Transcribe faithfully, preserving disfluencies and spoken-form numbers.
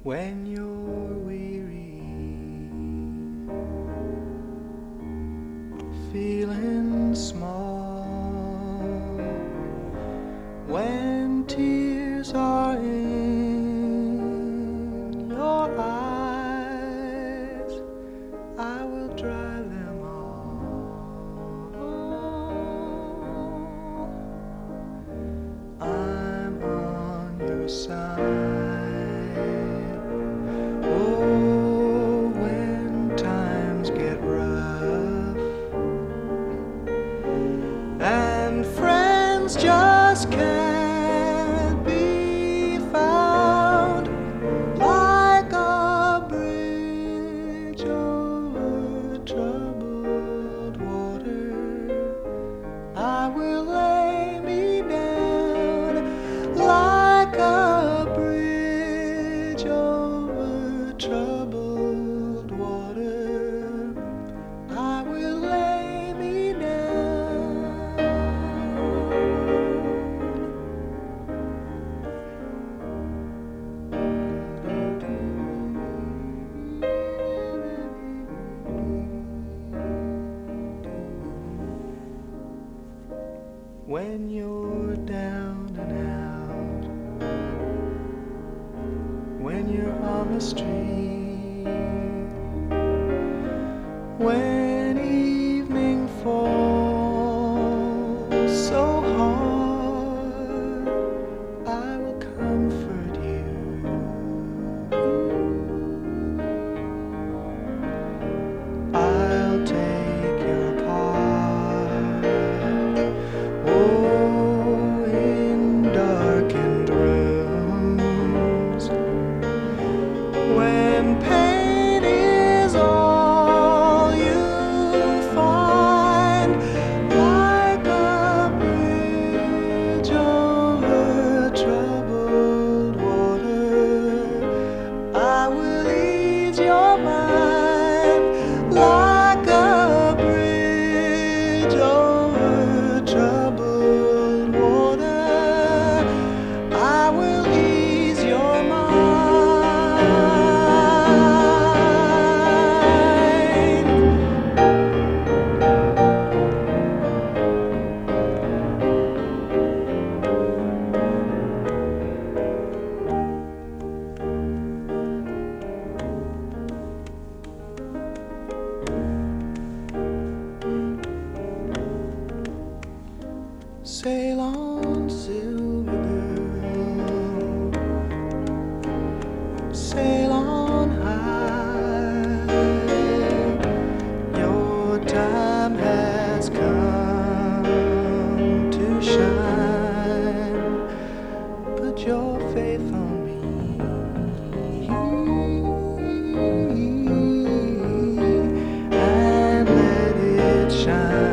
when you're weary, feeling small, when tears are in your eyes, I will dry them all. I'm on your side. Oh, when times get rough and friends just can't be found, like a bridge over troubled water, I will lay me down. Like a bridge over troubled water, I will lay me down. When you're down and out, when you're on the street, when evening falls so hard, I will comfort you. I'll take your part. Oh, in darkened rooms, when pain is all you find, like a bridge over troubled water, I will ease your mind. Like a bridge over troubled water, I will ease your mind. Sail on, silver girl, sail on high. Your time has come to shine. Put your faith on me and let it shine.